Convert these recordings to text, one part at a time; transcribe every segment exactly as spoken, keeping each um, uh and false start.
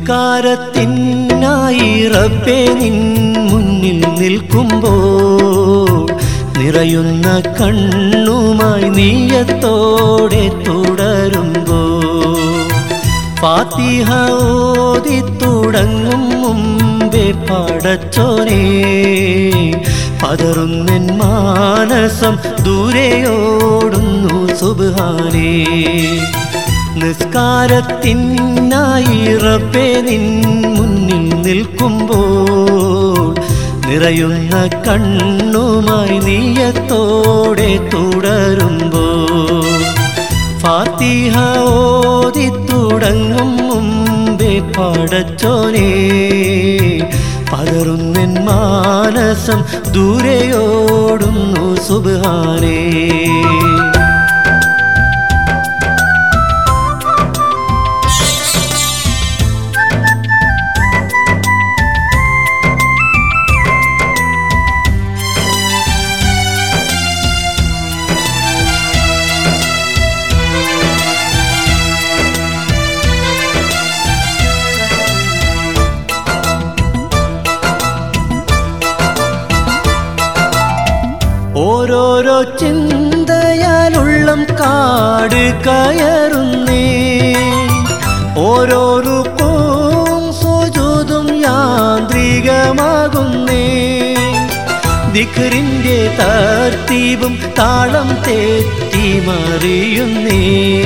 നിസ്കാരത്തിനായി റബ്ബേ നിൻ മുന്നിൽ നിൽക്കുമ്പോൾ നിറയുന്ന കണ്ണുമായി നീയത്തോടെ തുടരുമ്പോൾ ഫാത്തിഹ ഓതി തുടങ്ങും മുമ്പേ പടച്ചോനേ പതറുന്നെൻ മാനസം ദൂരെയോടുന്നു സുബ്ഹാനേ നിസ്കാരത്തിനായി റബ്ബേ നിൻ മുന്നിൽ നിൽക്കുമ്പോൾ നിറയുന്ന കണ്ണുമായി നീയത്തോടെ തുടരുമ്പോൾ ഫാത്തിഹ ഓതി തുടങ്ങും മുമ്പേ പടച്ചോനേ പതറുന്നെൻ മാനസം ദൂരെയോടുന്നു സുബ്ഹാനേ ഓരോരോ ചിന്തയാലുള്ളം കാട് കയറുന്നേ ഓരോരോ പോം സുജൂദും യാന്ത്രികമാകുന്നേ ദിക്റിന്റെ തർത്തീബും താളം തെറ്റി മറിയുന്നേ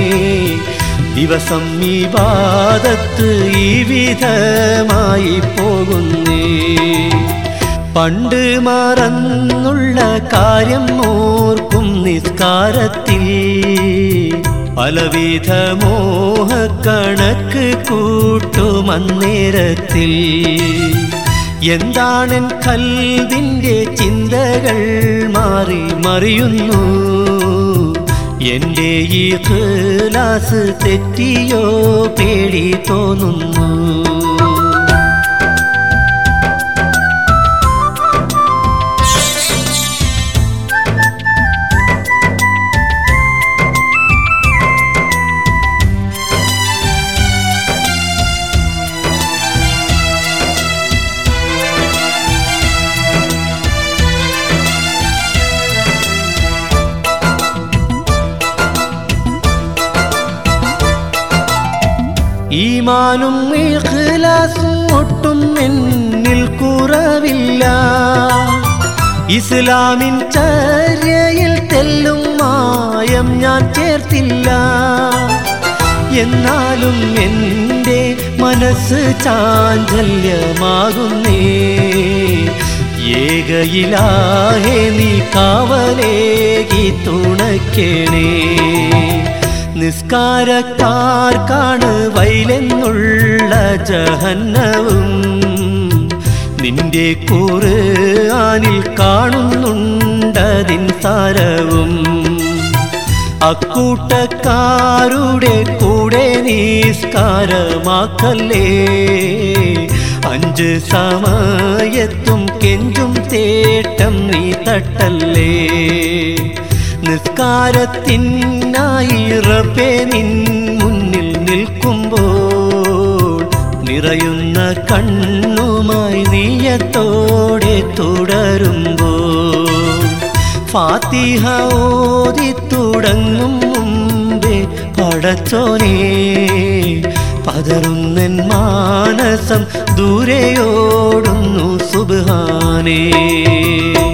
ദിവസം ഇബാദത്ത് ഈ വിധമായി പോകുന്നേ പണ്ട് മറന്നുള്ള കാര്യം ഓർക്കും നിസ്കാരത്തിൽ പലവിധ മോഹക്കണക്ക് കൂട്ടുമന്നേരത്തിൽ എന്താണെൻ ഖൽബിന്റെ ചിന്തകൾ മാറി മറിയുന്നു എൻ്റെ ഈ ഖിലാസ് തെറ്റിയോ പേടി തോന്നുന്നു ഈമാനും ഇഖ്ലാസും ഒട്ടും എന്നിൽ കുറവില്ല ഇസ്ലാമിൻ ചര്യയിൽ തെല്ലും മായം ഞാൻ ചേർത്തില്ല എന്നാലും എൻ്റെ മനസ്സ് ചാഞ്ചല്യമാകുന്നേ ഏകയിലാഹേ നീ കാവലേകി തുണയ്ക്കണേ നിസ്കാരക്കാർക്കാണ് വൈലെന്നുള്ള ജഹന്നവും നിന്റെ ഖുർആനിൽ കാണുന്നുണ്ടതിൻ സാരവും അക്കൂട്ടക്കാരുടെ കൂടെ നിസ്കാരമാക്കല്ലേ അഞ്ച് സമയത്തും കെഞ്ചും തേട്ടം നീ തട്ടല്ലേ നിസ്കാരത്തിനായി റബ്ബേ നിൻ മുന്നിൽ നിൽക്കുമ്പോൾ നിറയുന്ന കണ്ണുമായി നീയത്തോടെ തുടരുമ്പോൾ ഫാത്തിഹ ഓതി തുടങ്ങും മുമ്പേ പടച്ചോനേ പതറുന്നെൻ മാനസം ദൂരെയോടുന്നു സുബ്ഹാനേ